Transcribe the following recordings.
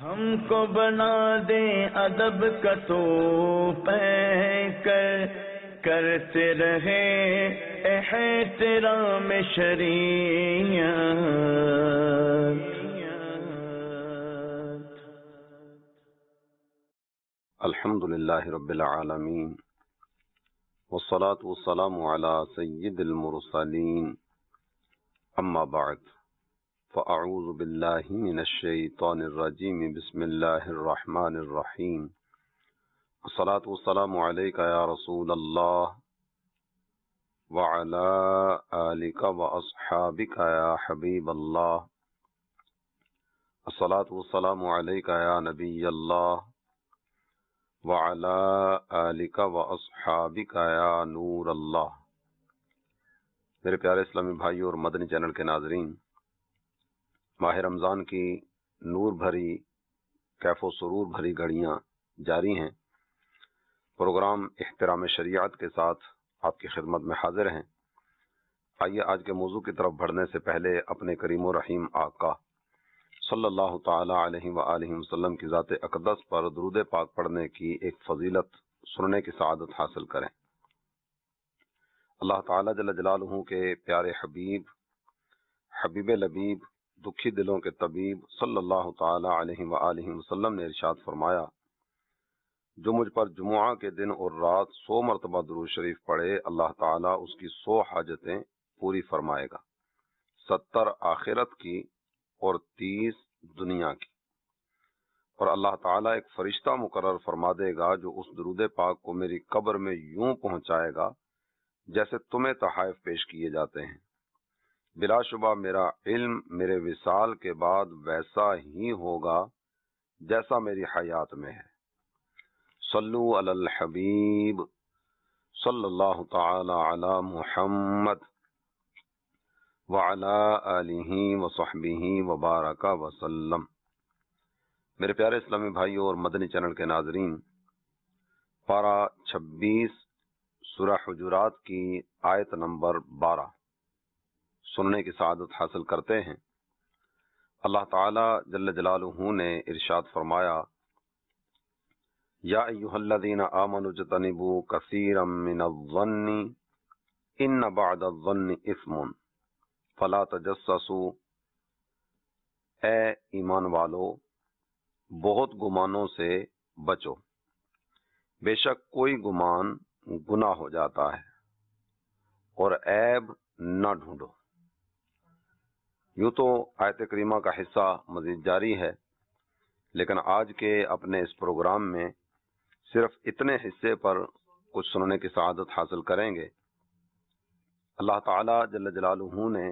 ہم کو بنا دے ادب کا تو کر کرتے رہے احترام شریعت۔ الحمد للہ رب العالمین والصلاة والسلام علی سید المرسلین، اما بعد فاعوذ باللہ من الشیطان الرجیم، بسم اللہ الرحمن الرحیم۔ الصلاة والسلام علیک یا رسول اللہ وعلی آلک واصحابک یا حبیب اللہ۔ الصلاة والسلام علیک یا نبی اللہ وعلی آلک واصحابک یا نور اللہ۔ میرے پیارے اسلامی بھائیوں اور مدنی چینل کے ناظرین، ماہ رمضان کی نور بھری کیف و سرور بھری گھڑیاں جاری ہیں۔ پروگرام احترام شریعت کے ساتھ آپ کی خدمت میں حاضر ہیں۔ آئیے آج کے موضوع کی طرف بڑھنے سے پہلے اپنے کریم و رحیم آقا صلی اللہ تعالی علیہ وآلہ وسلم کی ذات اقدس پر درود پاک پڑھنے کی ایک فضیلت سننے کی سعادت حاصل کریں۔ اللہ تعالی جل جلالہ کے پیارے حبیب، حبیب لبیب، دکھی دلوں کے طبیب صلی اللہ تعالی علیہ وآلہ وسلم نے ارشاد فرمایا، جو مجھ پر جمعہ کے دن اور رات 100 مرتبہ درود شریف پڑھے، اللہ تعالیٰ اس کی 100 حاجتیں پوری فرمائے گا، 70 آخرت کی اور 30 دنیا کی۔ اور اللہ تعالیٰ ایک فرشتہ مقرر فرما دے گا جو اس درود پاک کو میری قبر میں یوں پہنچائے گا جیسے تمہیں تحائف پیش کیے جاتے ہیں۔ بلا شبہ میرا علم میرے وصال کے بعد ویسا ہی ہوگا جیسا میری حیات میں ہے۔ صلو علی الحبیب صلی اللہ تعالی علی محمد وعلی آلہ وصحبہ وبارک وسلم۔ میرے پیارے اسلامی بھائیوں اور مدنی چینل کے ناظرین، پارہ 26 سورہ حجرات کی آیت نمبر 12 سننے کی سعادت حاصل کرتے ہیں۔ اللہ تعالی جل جلالہ نے ارشاد فرمایا، یا ایھا الذین آمنوا اجتنبوا کثیرا من الظن ان بعض الظن اثم فلا تجسسوا۔ اے ایمان والو، بہت گمانوں سے بچو، بے شک کوئی گمان گناہ ہو جاتا ہے، اور عیب نہ ڈھونڈو۔ یوں تو آیت کریمہ کا حصہ مزید جاری ہے، لیکن آج کے اپنے اس پروگرام میں صرف اتنے حصے پر کچھ سننے کی سعادت حاصل کریں گے۔ اللہ تعالی جل جلالہ نے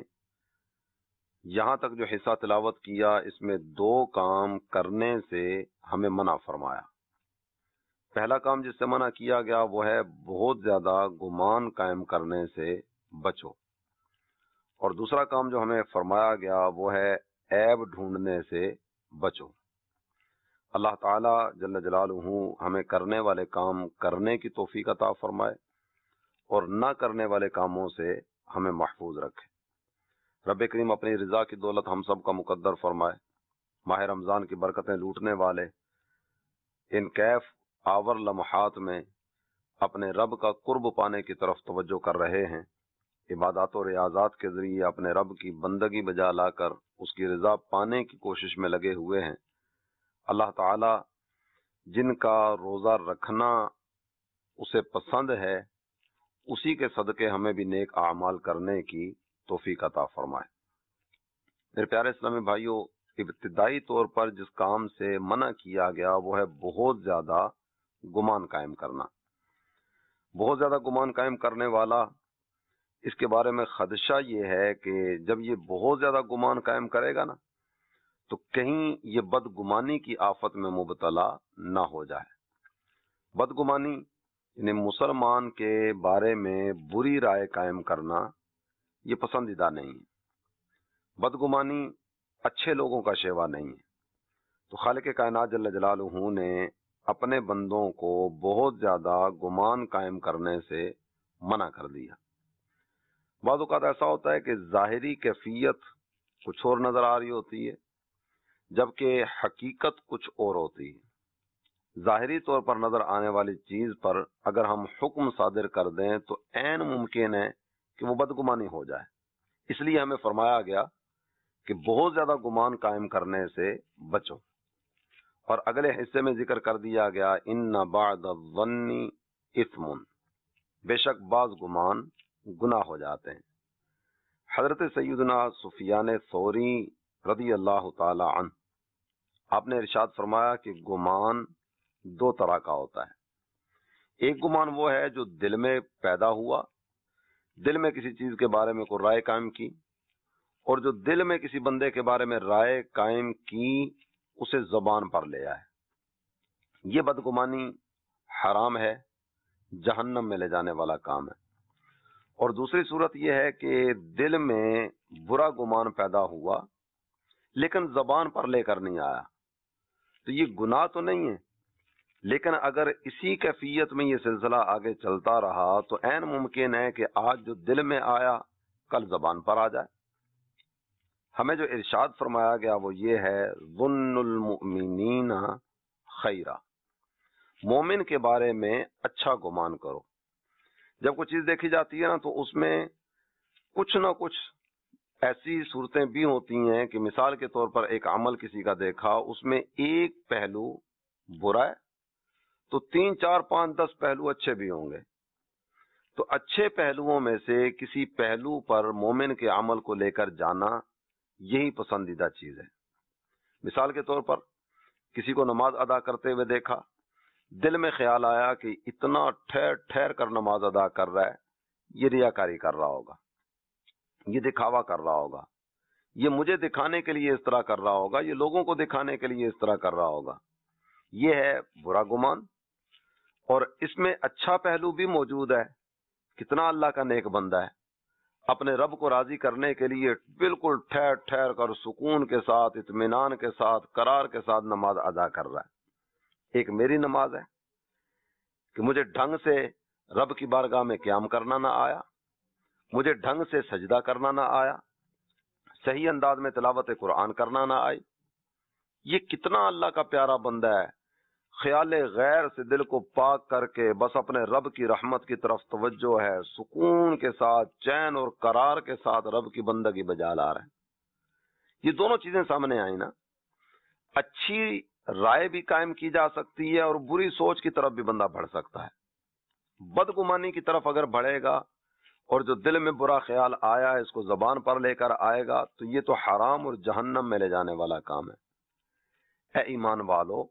یہاں تک جو حصہ تلاوت کیا، اس میں 2 کام کرنے سے ہمیں منع فرمایا۔ پہلا کام جس سے منع کیا گیا وہ ہے بہت زیادہ گمان قائم کرنے سے بچو، اور دوسرا کام جو ہمیں فرمایا گیا وہ ہے عیب ڈھونڈنے سے بچو۔ اللہ تعالی جل جلالہ ہمیں کرنے والے کام کرنے کی توفیق عطا فرمائے اور نہ کرنے والے کاموں سے ہمیں محفوظ رکھے۔ رب کریم اپنی رضا کی دولت ہم سب کا مقدر فرمائے۔ ماہ رمضان کی برکتیں لوٹنے والے ان کیف آور لمحات میں اپنے رب کا قرب پانے کی طرف توجہ کر رہے ہیں، عبادات و ریاضات کے ذریعے اپنے رب کی بندگی بجا لا کر اس کی رضا پانے کی کوشش میں لگے ہوئے ہیں۔ اللہ تعالی جن کا روزہ رکھنا اسے پسند ہے، اسی کے صدقے ہمیں بھی نیک اعمال کرنے کی توفیق عطا فرمائے۔ میرے پیارے اسلامی بھائیوں، ابتدائی طور پر جس کام سے منع کیا گیا وہ ہے بہت زیادہ گمان قائم کرنا۔ بہت زیادہ گمان قائم کرنے والا، اس کے بارے میں خدشہ یہ ہے کہ جب یہ بہت زیادہ گمان قائم کرے گا نا، تو کہیں یہ بدگمانی کی آفت میں مبتلا نہ ہو جائے۔ بدگمانی یعنی مسلمان کے بارے میں بری رائے قائم کرنا، یہ پسندیدہ نہیں ہے۔ بدگمانی اچھے لوگوں کا شیوا نہیں ہے۔ تو خالق کائنات جل جلالہ نے اپنے بندوں کو بہت زیادہ گمان قائم کرنے سے منع کر دیا۔ بعض اوقات ایسا ہوتا ہے کہ ظاہری کیفیت کچھ اور نظر آ رہی ہوتی ہے، جبکہ حقیقت کچھ اور ہوتی ہے۔ ظاہری طور پر نظر آنے والی چیز پر اگر ہم حکم صادر کر دیں تو عین ممکن ہے کہ وہ بدگمانی ہو جائے، اس لیے ہمیں فرمایا گیا کہ بہت زیادہ گمان قائم کرنے سے بچو۔ اور اگلے حصے میں ذکر کر دیا گیا ان بعد الظن اثم، بے شک بعض گمان گناہ ہو جاتے ہیں۔ حضرت سیدنا سفیان ثوری رضی اللہ تعالی عنہ، آپ نے ارشاد فرمایا کہ گمان دو طرح کا ہوتا ہے۔ ایک گمان وہ ہے جو دل میں پیدا ہوا، دل میں کسی چیز کے بارے میں کوئی رائے قائم کی، اور جو دل میں کسی بندے کے بارے میں رائے قائم کی اسے زبان پر لے آئے، یہ بدگمانی حرام ہے، جہنم میں لے جانے والا کام ہے۔ اور دوسری صورت یہ ہے کہ دل میں برا گمان پیدا ہوا لیکن زبان پر لے کر نہیں آیا، تو یہ گناہ تو نہیں ہے، لیکن اگر اسی کیفیت میں یہ سلسلہ آگے چلتا رہا تو عین ممکن ہے کہ آج جو دل میں آیا کل زبان پر آ جائے۔ ہمیں جو ارشاد فرمایا گیا وہ یہ ہے ظن المؤمنین خیرا، مومن کے بارے میں اچھا گمان کرو۔ جب کوئی چیز دیکھی جاتی ہے نا تو اس میں کچھ نہ کچھ ایسی صورتیں بھی ہوتی ہیں کہ مثال کے طور پر ایک عمل کسی کا دیکھا، اس میں ایک پہلو برا ہے تو 3 4 5 10 پہلو اچھے بھی ہوں گے، تو اچھے پہلوؤں میں سے کسی پہلو پر مومن کے عمل کو لے کر جانا یہی پسندیدہ چیز ہے۔ مثال کے طور پر کسی کو نماز ادا کرتے ہوئے دیکھا، دل میں خیال آیا کہ اتنا ٹھہر ٹھہر کر نماز ادا کر رہا ہے، یہ ریاکاری کر رہا ہوگا، یہ دکھاوا کر رہا ہوگا، یہ مجھے دکھانے کے لیے اس طرح کر رہا ہوگا، یہ لوگوں کو دکھانے کے لیے اس طرح کر رہا ہوگا، یہ ہے برا گمان۔ اور اس میں اچھا پہلو بھی موجود ہے، کتنا اللہ کا نیک بندہ ہے، اپنے رب کو راضی کرنے کے لیے بالکل ٹھہر ٹھہر کر سکون کے ساتھ، اطمینان کے ساتھ، قرار کے ساتھ نماز ادا کر رہا ہے۔ ایک میری نماز ہے کہ مجھے ڈھنگ سے رب کی بارگاہ میں قیام کرنا نہ آیا، مجھے ڈھنگ سے سجدہ کرنا نہ آیا، صحیح انداز میں تلاوت قرآن کرنا نہ آئی۔ یہ کتنا اللہ کا پیارا بندہ ہے، خیال غیر سے دل کو پاک کر کے بس اپنے رب کی رحمت کی طرف توجہ ہے، سکون کے ساتھ، چین اور قرار کے ساتھ رب کی بندگی بجا لا رہے ہیں۔ یہ دونوں چیزیں سامنے آئیں نا، اچھی رائے بھی قائم کی جا سکتی ہے اور بری سوچ کی طرف بھی بندہ بڑھ سکتا ہے۔ بدگمانی کی طرف اگر بڑھے گا اور جو دل میں برا خیال آیا ہے اس کو زبان پر لے کر آئے گا تو یہ تو حرام اور جہنم میں لے جانے والا کام ہے۔ اے ایمان والو،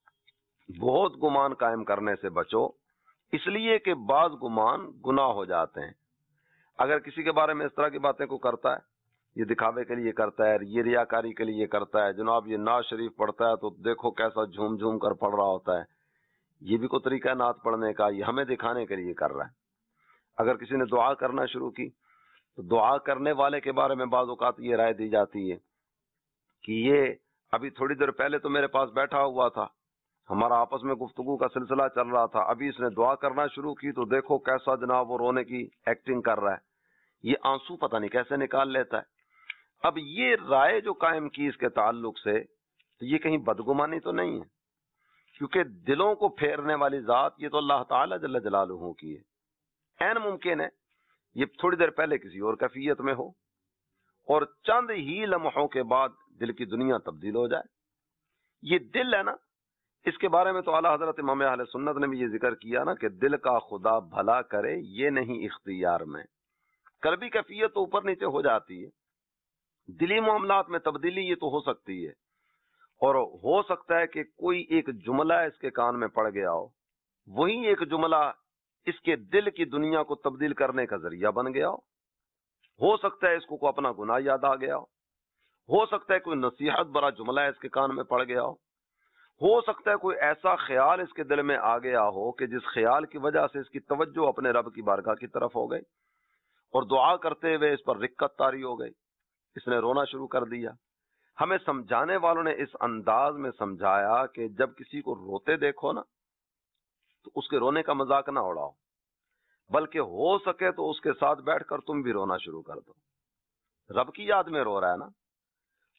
بہت گمان قائم کرنے سے بچو، اس لیے کہ بعض گمان گناہ ہو جاتے ہیں۔ اگر کسی کے بارے میں اس طرح کی باتیں کو کرتا ہے، یہ دکھاوے کے لیے کرتا ہے، یہ ریاکاری کے لیے کرتا ہے، جناب یہ نعت شریف پڑھتا ہے تو دیکھو کیسا جھوم جھوم کر پڑھ رہا ہوتا ہے، یہ بھی کوئی طریقہ ہے نعت پڑھنے کا، یہ ہمیں دکھانے کے لیے کر رہا ہے۔ اگر کسی نے دعا کرنا شروع کی تو دعا کرنے والے کے بارے میں بعض اوقات یہ رائے دی جاتی ہے کہ یہ ابھی تھوڑی دیر پہلے تو میرے پاس بیٹھا ہوا تھا، ہمارا آپس میں گفتگو کا سلسلہ چل رہا تھا، ابھی اس نے دعا کرنا شروع کی تو دیکھو کیسا جناب وہ رونے کی ایکٹنگ کر رہا ہے، یہ آنسو پتہ نہیں کیسے نکال لیتا ہے۔ اب یہ رائے جو قائم کی اس کے تعلق سے تو یہ کہیں بدگمانی تو نہیں ہے، کیونکہ دلوں کو پھیرنے والی ذات یہ تو اللہ تعالی جل جلالہ کی ہے۔ عین ممکن ہے یہ تھوڑی دیر پہلے کسی اور کیفیت میں ہو اور چند ہی لمحوں کے بعد دل کی دنیا تبدیل ہو جائے۔ یہ دل ہے نا، اس کے بارے میں تو اعلیٰ حضرت امام اہل سنت نے بھی یہ ذکر کیا نا کہ دل کا خدا بھلا کرے یہ نہیں اختیار میں۔ قلبی کیفیت تو اوپر نیچے ہو جاتی ہے، دلی معاملات میں تبدیلی یہ تو ہو سکتی ہے، اور ہو سکتا ہے کہ کوئی ایک جملہ اس کے کان میں پڑ گیا وہی ایک جملہ اس کے دل کی دنیا کو تبدیل کرنے کا ذریعہ بن گیا ہو سکتا ہے اس کو کوئی اپنا گناہ یاد آ گیا ہو سکتا ہے کوئی نصیحت برا جملہ اس کے کان میں پڑ گیا ہو سکتا ہے کوئی ایسا خیال اس کے دل میں آ گیا ہو کہ جس خیال کی وجہ سے اس کی توجہ اپنے رب کی بارگاہ کی طرف ہو گئی اور دعا کرتے ہوئے اس پر رقت طاری ہو گئی، اس نے رونا شروع کر دیا۔ ہمیں سمجھانے والوں نے اس انداز میں سمجھایا کہ جب کسی کو روتے دیکھو نا تو اس کے رونے کا مذاق نہ اڑاؤ، بلکہ ہو سکے تو اس کے ساتھ بیٹھ کر تم بھی رونا شروع کر دو۔ رب کی یاد میں رو رہا ہے نا،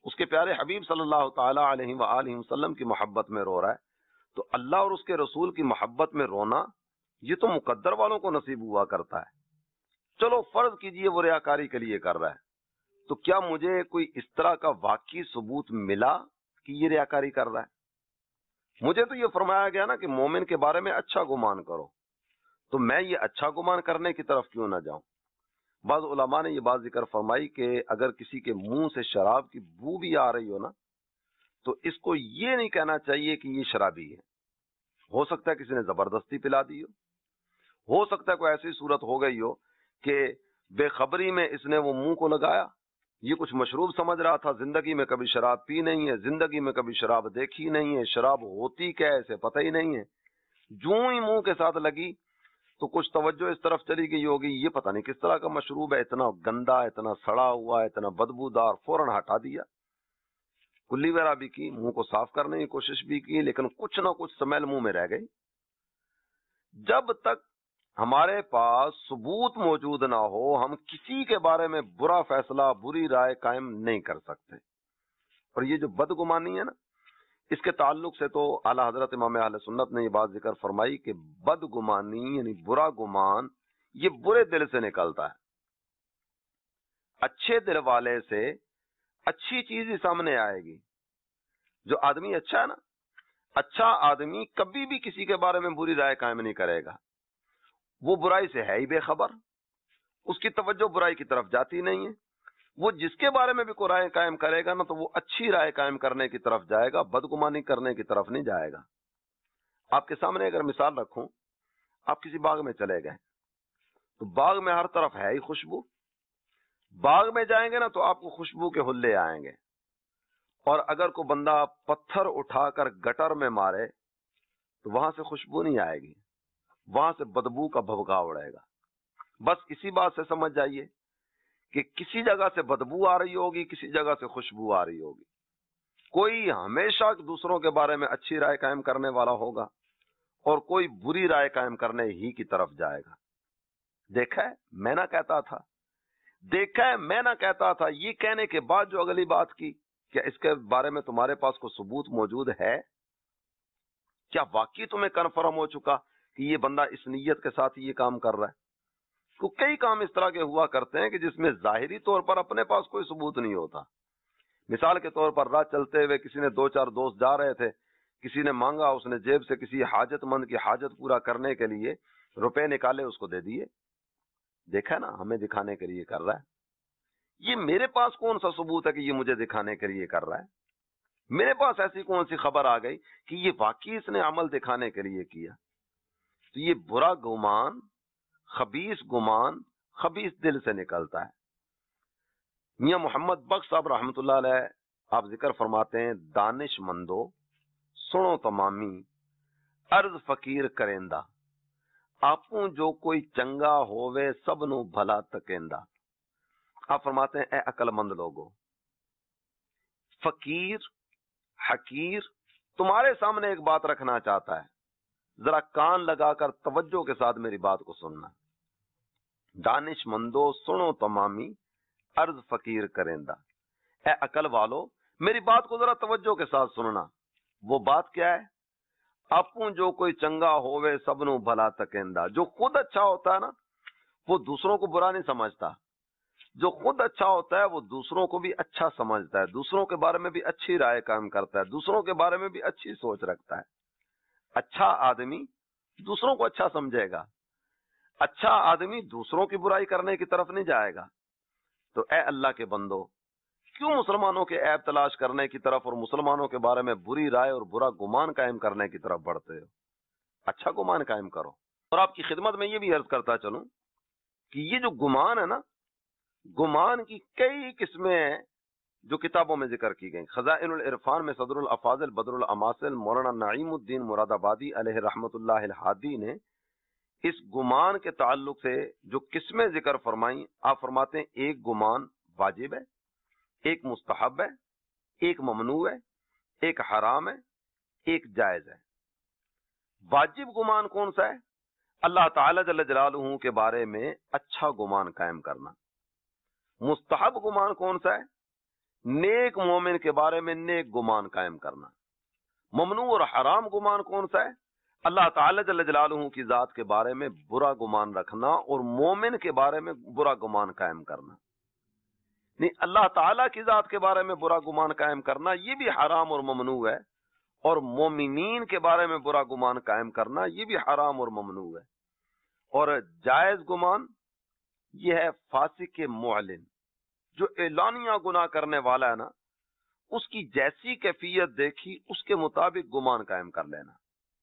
اس کے پیارے حبیب صلی اللہ تعالی علیہ وآلہ وسلم کی محبت میں رو رہا ہے، تو اللہ اور اس کے رسول کی محبت میں رونا یہ تو مقدر والوں کو نصیب ہوا کرتا ہے۔ چلو فرض کیجئے وہ ریاکاری کے لیے کر رہا ہے، تو کیا مجھے کوئی اس طرح کا واقعی ثبوت ملا کہ یہ ریاکاری کر رہا ہے؟ مجھے تو یہ فرمایا گیا نا کہ مومن کے بارے میں اچھا گمان کرو، تو میں یہ اچھا گمان کرنے کی طرف کیوں نہ جاؤں؟ بعض علماء نے یہ بات ذکر فرمائی کہ اگر کسی کے منہ سے شراب کی بو بھی آ رہی ہو نا، تو اس کو یہ نہیں کہنا چاہیے کہ یہ شرابی ہے۔ ہو سکتا ہے کسی نے زبردستی پلا دی ہو سکتا ہے کوئی ایسی صورت ہو گئی ہو کہ بے خبری میں اس نے وہ منہ کو لگایا، یہ کچھ مشروب سمجھ رہا تھا، زندگی میں کبھی شراب پی نہیں ہے، زندگی میں کبھی شراب دیکھی نہیں ہے، شراب ہوتی کیا ہے اسے پتہ ہی نہیں ہے، جوں ہی منہ کے ساتھ لگی تو کچھ توجہ اس طرف چلی گئی ہوگی، یہ پتہ نہیں کس طرح کا مشروب ہے، اتنا گندا، اتنا سڑا ہوا، اتنا بدبودار، فوراً ہٹا دیا، کلی وغیرہ بھی کی، منہ کو صاف کرنے کی کوشش بھی کی، لیکن کچھ نہ کچھ سمیل منہ میں رہ گئی۔ جب تک ہمارے پاس ثبوت موجود نہ ہو ہم کسی کے بارے میں برا فیصلہ، بری رائے قائم نہیں کر سکتے۔ اور یہ جو بدگمانی ہے نا، اس کے تعلق سے تو اعلیٰ حضرت امام اہل سنت نے یہ بات ذکر فرمائی کہ بدگمانی یعنی برا گمان یہ برے دل سے نکلتا ہے، اچھے دل والے سے اچھی چیز ہی سامنے آئے گی۔ جو آدمی اچھا ہے نا، اچھا آدمی کبھی بھی کسی کے بارے میں بری رائے قائم نہیں کرے گا، وہ برائی سے ہے ہی بے خبر، اس کی توجہ برائی کی طرف جاتی نہیں ہے، وہ جس کے بارے میں بھی کوئی رائے قائم کرے گا نا تو وہ اچھی رائے قائم کرنے کی طرف جائے گا، بدگمانی کرنے کی طرف نہیں جائے گا۔ آپ کے سامنے اگر مثال رکھوں، آپ کسی باغ میں چلے گئے تو باغ میں ہر طرف ہے ہی خوشبو، باغ میں جائیں گے نا تو آپ کو خوشبو کے حلے آئیں گے، اور اگر کوئی بندہ پتھر اٹھا کر گٹر میں مارے تو وہاں سے خوشبو نہیں آئے گی، وہاں سے بدبو کا بھبکا اڑے گا۔ بس اسی بات سے سمجھ جائیے کہ کسی جگہ سے بدبو آ رہی ہوگی، کسی جگہ سے خوشبو آ رہی ہوگی۔ کوئی ہمیشہ دوسروں کے بارے میں اچھی رائے قائم کرنے والا ہوگا اور کوئی بری رائے قائم کرنے ہی کی طرف جائے گا۔ دیکھا ہے میں نہ کہتا تھا، دیکھا ہے میں نہ کہتا تھا، یہ کہنے کے بعد جو اگلی بات کی، کیا اس کے بارے میں تمہارے پاس کوئی ثبوت موجود ہے؟ کیا واقعی تمہیں کنفرم ہو چکا کہ یہ بندہ اس نیت کے ساتھ یہ کام کر رہا ہے؟ تو کئی کام اس طرح کے ہوا کرتے ہیں کہ جس میں ظاہری طور پر اپنے پاس کوئی ثبوت نہیں ہوتا۔ مثال کے طور پر راہ چلتے ہوئے کسی نے دو چار دوست جا رہے تھے، کسی نے مانگا، اس نے جیب سے کسی حاجت مند کی حاجت پورا کرنے کے لیے روپے نکالے، اس کو دے دیے۔ دیکھا نا، ہمیں دکھانے کے لیے کر رہا ہے۔ یہ میرے پاس کون سا ثبوت ہے کہ یہ مجھے دکھانے کے لیے کر رہا ہے؟ میرے پاس ایسی کون سی خبر آ گئی کہ یہ واقعی اس نے عمل دکھانے کے لیے کیا؟ تو یہ برا گمان، خبیث گمان خبیث دل سے نکلتا ہے۔ میاں محمد بخش صاحب رحمۃ اللہ علیہ آپ ذکر فرماتے ہیں، دانش مندو سنو تمامی عرض فقیر کریندا، آپوں جو کوئی چنگا ہووے سب نو بھلا تکیندا۔ آپ فرماتے ہیں اے عقل مند لوگو، فقیر حقیر تمہارے سامنے ایک بات رکھنا چاہتا ہے، ذرا کان لگا کر توجہ کے ساتھ میری بات کو سننا۔ دانش مندو سنو تمامی عرض فقیر کریندا، اے عقل والو میری بات کو ذرا توجہ کے ساتھ سننا۔ وہ بات کیا ہے؟ اپوں جو کوئی چنگا ہووے سب نو بھلا تکیندا۔ جو خود اچھا ہوتا ہے نا وہ دوسروں کو برا نہیں سمجھتا، جو خود اچھا ہوتا ہے وہ دوسروں کو بھی اچھا سمجھتا ہے، دوسروں کے بارے میں بھی اچھی رائے قائم کرتا ہے، دوسروں کے بارے میں بھی اچھی سوچ رکھتا ہے۔ اچھا آدمی دوسروں کو اچھا سمجھے گا، اچھا آدمی دوسروں کی برائی کرنے کی طرف نہیں جائے گا۔ تو اے اللہ کے بندو، کیوں مسلمانوں کے عیب تلاش کرنے کی طرف اور مسلمانوں کے بارے میں بری رائے اور برا گمان قائم کرنے کی طرف بڑھتے ہو؟ اچھا گمان قائم کرو۔ اور آپ کی خدمت میں یہ بھی عرض کرتا چلوں کہ یہ جو گمان ہے نا، گمان کی کئی قسمیں ہیں جو کتابوں میں ذکر کی گئیں۔ خزائن العرفان میں صدر الافاضل بدر الاماثل مولانا نعیم الدین مراد آبادی علیہ رحمت اللہ الحادی نے اس گمان کے تعلق سے جو قسمیں ذکر فرمائیں، آپ فرماتے ہیں ایک گمان واجب ہے، ایک مستحب ہے، ایک ممنوع ہے، ایک حرام ہے، ایک جائز ہے۔ واجب گمان کون سا ہے؟ اللہ تعالی جل جلالہ کے بارے میں اچھا گمان قائم کرنا۔ مستحب گمان کون سا ہے؟ نیک مومن کے بارے میں نیک گمان قائم کرنا. ممنوع اور حرام گمان کون سا ہے؟ اللہ تعالی جل جلالہ کی ذات کے بارے میں برا گمان رکھنا اور مومن کے بارے میں برا گمان قائم کرنا. نہیں، اللہ تعالیٰ کی ذات کے بارے میں برا گمان قائم کرنا یہ بھی حرام اور ممنوع ہے، اور مومنین کے بارے میں برا گمان قائم کرنا یہ بھی حرام اور ممنوع ہے. اور جائز گمان یہ ہے فاسق معلن، جو اعلانیہ گناہ کرنے والا ہے نا، اس کی جیسی کیفیت دیکھی اس کے مطابق گمان قائم کر لینا.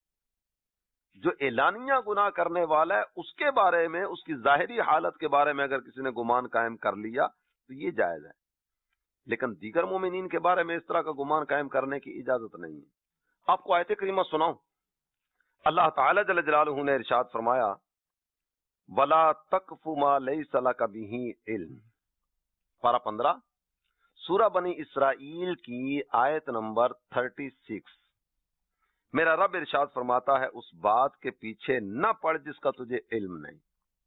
جو اعلانیہ گناہ کرنے والا ہے اس کے بارے میں، اس کی ظاہری حالت کے بارے میں اگر کسی نے گمان قائم کر لیا تو یہ جائز ہے، لیکن دیگر مومنین کے بارے میں اس طرح کا گمان قائم کرنے کی اجازت نہیں ہے. آپ کو آیت کریمہ سناؤں. اللہ تعالی جل جلالہ نے ارشاد فرمایا وَلَا تَقْفُ مَا لَيْسَ لَكَ بِهِ عِلْمٌ، پارہ 15 سورہ بنی اسرائیل کی آیت نمبر 36. میرا رب ارشاد فرماتا ہے اس بات کے پیچھے نہ پڑ جس کا تجھے علم نہیں.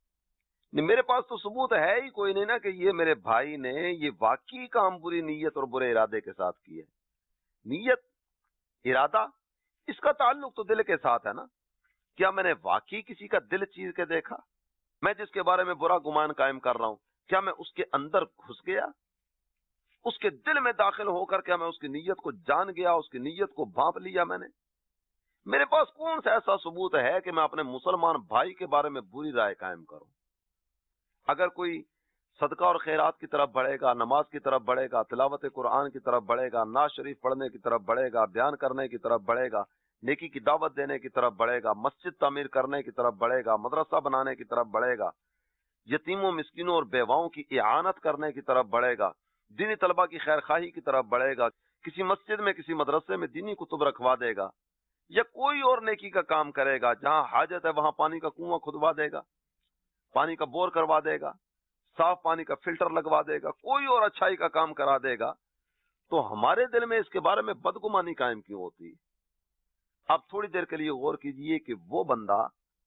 میرے پاس تو ثبوت ہے ہی کوئی نہیں نا کہ یہ میرے بھائی نے یہ واقعی کام بری نیت اور برے ارادے کے ساتھ کیے. نیت، ارادہ، اس کا تعلق تو دل کے ساتھ ہے نا. کیا میں نے واقعی کسی کا دل چیر کے دیکھا؟ میں جس کے بارے میں برا گمان قائم کر رہا ہوں، کیا میں اس کے اندر گھس گیا؟ اس کے دل میں داخل ہو کر کیا میں اس کی نیت کو جان گیا، اس کی نیت کو بھانپ لیا میں نے؟ میرے پاس کون سا ایسا ثبوت ہے کہ میں اپنے مسلمان بھائی کے بارے میں بری رائے قائم کروں؟ اگر کوئی صدقہ اور خیرات کی طرف بڑھے گا، نماز کی طرف بڑھے گا، تلاوت قرآن کی طرف بڑھے گا، نعت شریف پڑھنے کی طرف بڑھے گا، بیان کرنے کی طرف بڑھے گا، نیکی کی دعوت دینے کی طرف بڑھے گا، مسجد تعمیر کرنے کی طرف بڑھے گا، مدرسہ بنانے کی طرف بڑھے گا، یتیموں مسکینوں اور بیواؤں کی اعانت کرنے کی طرف بڑھے گا، دینی طلبہ کی خیر خواہی کی طرف بڑھے گا، کسی مسجد میں کسی مدرسے میں دینی کتب رکھوا دے گا، یا کوئی اور نیکی کا کام کرے گا، جہاں حاجت ہے وہاں پانی کا کنواں کھدوا دے گا، پانی کا بور کروا دے گا، صاف پانی کا فلٹر لگوا دے گا، کوئی اور اچھائی کا کام کرا دے گا، تو ہمارے دل میں اس کے بارے میں بدگمانی قائم کیوں ہوتی ہے؟ آپ تھوڑی دیر کے لیے غور کیجئے کہ وہ بندہ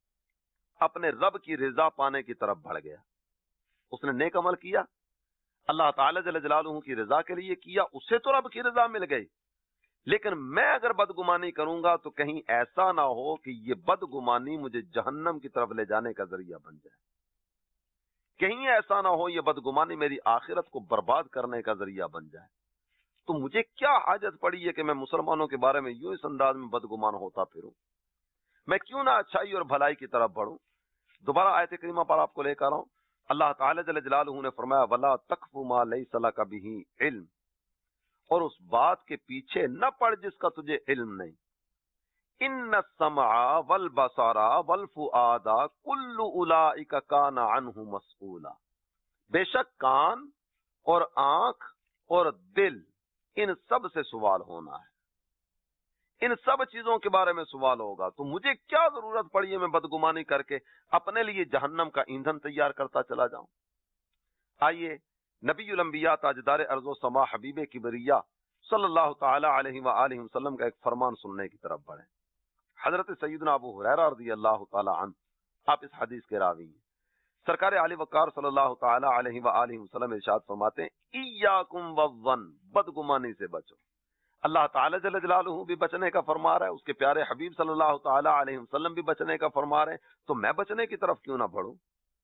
اپنے رب کی رضا پانے کی طرف بڑھ گیا، اس نے نیک عمل کیا، اللہ تعالی جل جلالہ کی رضا کے لیے کیا، اسے تو رب کی رضا مل گئی. لیکن میں اگر بدگمانی کروں گا تو کہیں ایسا نہ ہو کہ یہ بدگمانی مجھے جہنم کی طرف لے جانے کا ذریعہ بن جائے، کہیں ایسا نہ ہو یہ بدگمانی میری آخرت کو برباد کرنے کا ذریعہ بن جائے. تو مجھے کیا حاجت پڑی ہے کہ میں مسلمانوں کے بارے میں یوں اس انداز میں بدگمان ہوتا پھروں؟ میں کیوں نہ اچھائی اور بھلائی کی طرف بڑھوں؟ دوبارہ آیت کریمہ پر آپ کو لے کر آؤں. اللہ تعالی جل جلالہ نے فرمایا وَلَا تَقْفُ مَا لَيْسَ لَكَ بِهِ عِلْمٌ، اور اس بات کے پیچھے نہ پڑ جس کا تجھے علم نہیں. ان السمع والبصر والفؤاد کل اولئک کان عنہ مسئولا، بے شک کان اور آنکھ اور دل ان سب سے سوال ہونا ہے، ان سب چیزوں کے بارے میں سوال ہوگا. تو مجھے کیا ضرورت پڑی ہے میں بدگمانی کر کے اپنے لیے جہنم کا ایندھن تیار کرتا چلا جاؤں؟ آئیے نبی الانبیاء تاجدار ارض و سما حبیب کبریہ صلی اللہ تعالی علیہ وآلہ وسلم کا ایک فرمان سننے کی طرف بڑھیں. حضرت سیدنا ابو ہریرہ رضی اللہ تعالی عنہ آپ اس حدیث کے راوی ہیں. سرکار علی وقار صلی اللہ تعالی علیہ وآلہ وسلم ارشاد فرماتے ہیں ایاکم والظن، بدگمانی سے بچو. اللہ تعالی جل جلالہ بھی بچنے کا فرما رہا ہے، اس کے پیارے حبیب صلی اللہ تعالی علیہ وسلم بھی بچنے کا فرما رہے ہیں، تو میں بچنے کی طرف کیوں نہ بڑھوں؟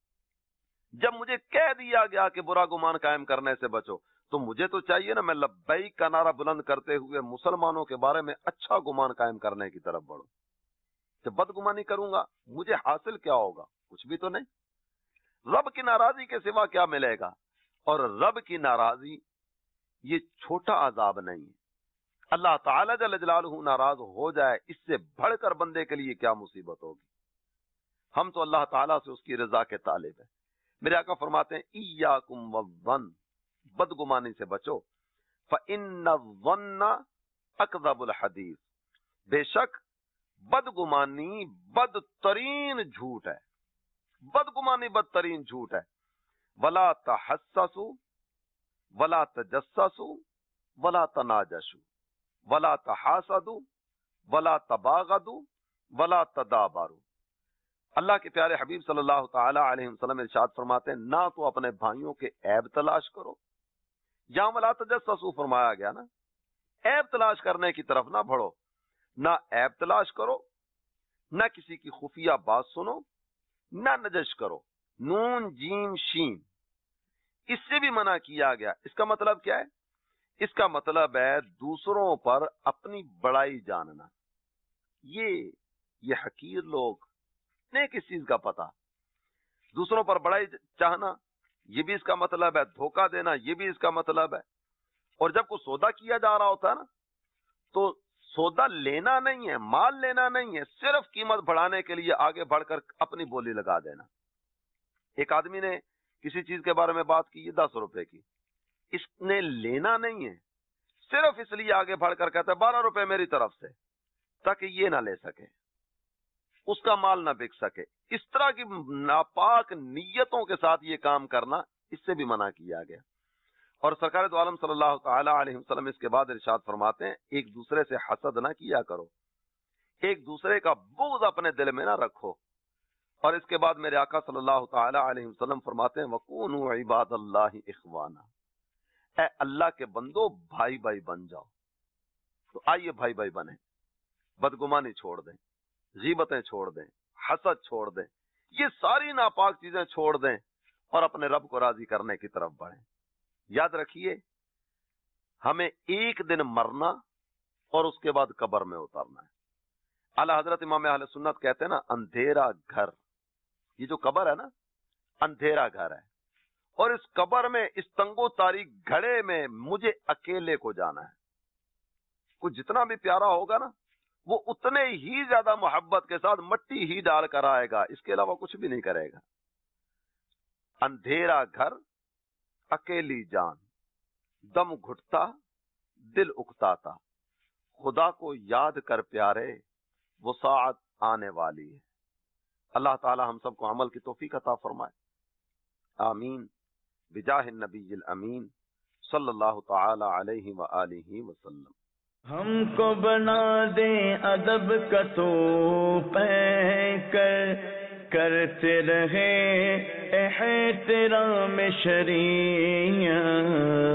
جب مجھے کہہ دیا گیا کہ برا گمان قائم کرنے سے بچو، تو مجھے تو چاہیے نا میں لبیک کا نعرہ بلند کرتے ہوئے مسلمانوں کے بارے میں اچھا گمان قائم کرنے کی طرف بڑھوں. جب بدگمانی کروں گا مجھے حاصل کیا ہوگا؟ کچھ بھی تو نہیں. رب کی ناراضی کے سوا کیا ملے گا؟ اور رب کی ناراضی یہ چھوٹا عذاب نہیں ہے. اللہ تعالی جل جلالہ ناراض ہو جائے، اس سے بڑھ کر بندے کے لیے کیا مصیبت ہوگی؟ ہم تو اللہ تعالیٰ سے اس کی رضا کے طالب ہیں. میرے آقا فرماتے ہیں ایاکم والظن، بدگمانی سے بچو. فإن الظن اکذب الحدیث، بے شک بدگمانی بدترین جھوٹ ہے، بدگمانی بدترین جھوٹ ہے. ولا تحسسوا ولا تجسسوا ولا تناجشوا ولا تحاسدوا ولا تباغضوا ولا تدابروا. اللہ کے پیارے حبیب صلی اللہ تعالی علیہ وسلم ارشاد فرماتے ہیں نہ تو اپنے بھائیوں کے عیب تلاش کرو، یہاں ولا تجسسوا فرمایا گیا نا، عیب تلاش کرنے کی طرف نہ بڑھو، نہ عیب تلاش کرو، نہ کسی کی خفیہ بات سنو، نہ نجش کرو۔ نون جیم شین، اس سے بھی منع کیا گیا۔ اس کا مطلب کیا ہے؟ اس کا مطلب ہے دوسروں پر اپنی بڑائی جاننا۔ یہ حقیر لوگ نہیں کس چیز کا پتہ، دوسروں پر بڑائی چاہنا، یہ بھی اس کا مطلب ہے، دھوکہ دینا، یہ بھی اس کا مطلب ہے۔ اور جب کوئی سودا کیا جا رہا ہوتا ہے نا، تو سودا لینا نہیں ہے، مال لینا نہیں ہے، صرف قیمت بڑھانے کے لیے آگے بڑھ کر اپنی بولی لگا دینا۔ ایک آدمی نے کسی چیز کے بارے میں بات کی، یہ 10 روپے کی، اس نے لینا نہیں ہے، صرف اس لیے آگے بڑھ کر کہتا ہے 12 روپے میری طرف سے، تاکہ یہ نہ لے سکے، اس کا مال نہ بک سکے۔ اس طرح کی ناپاک نیتوں کے ساتھ یہ کام کرنا، اس سے بھی منع کیا گیا۔ اور سرکار دو عالم صلی اللہ تعالی علیہ وسلم اس کے بعد ارشاد فرماتے ہیں، ایک دوسرے سے حسد نہ کیا کرو، ایک دوسرے کا بغض اپنے دل میں نہ رکھو۔ اور اس کے بعد میرے آقا صلی اللہ تعالی علیہ وسلم فرماتے ہیں، وَكُونُوا عِبَادَ اللَّهِ إِخْوَانًا، اے اللہ کے بندو بھائی بھائی بن جاؤ۔ تو آئیے بھائی بھائی بنیں، بدگمانی چھوڑ دیں، غیبتیں چھوڑ دیں، حسد چھوڑ دیں، یہ ساری ناپاک چیزیں چھوڑ دیں اور اپنے رب کو راضی کرنے کی طرف بڑھیں۔ یاد رکھیے، ہمیں ایک دن مرنا اور اس کے بعد قبر میں اترنا ہے۔ اعلیٰ حضرت امام اہل سنت کہتے ہیں نا، اندھیرا گھر، یہ جو قبر ہے نا، اندھیرا گھر ہے، اور اس قبر میں، اس تنگو تاریک گھڑے میں مجھے اکیلے کو جانا ہے۔ کوئی جتنا بھی پیارا ہوگا نا، وہ اتنے ہی زیادہ محبت کے ساتھ مٹی ہی ڈال کر آئے گا، اس کے علاوہ کچھ بھی نہیں کرے گا۔ اندھیرا گھر، اکیلی جان، دم گھٹتا دل اکتاتا، خدا کو یاد کر پیارے، وہ ساعت آنے والی ہے۔ اللہ تعالی ہم سب کو عمل کی توفیق عطا فرمائے، آمین، بجاہ النبی الامین صلی اللہ تعالی علیہ وآلہ وسلم۔ ہم کو بنا دے ادب کا تو کرتے رہے احترام شریعت۔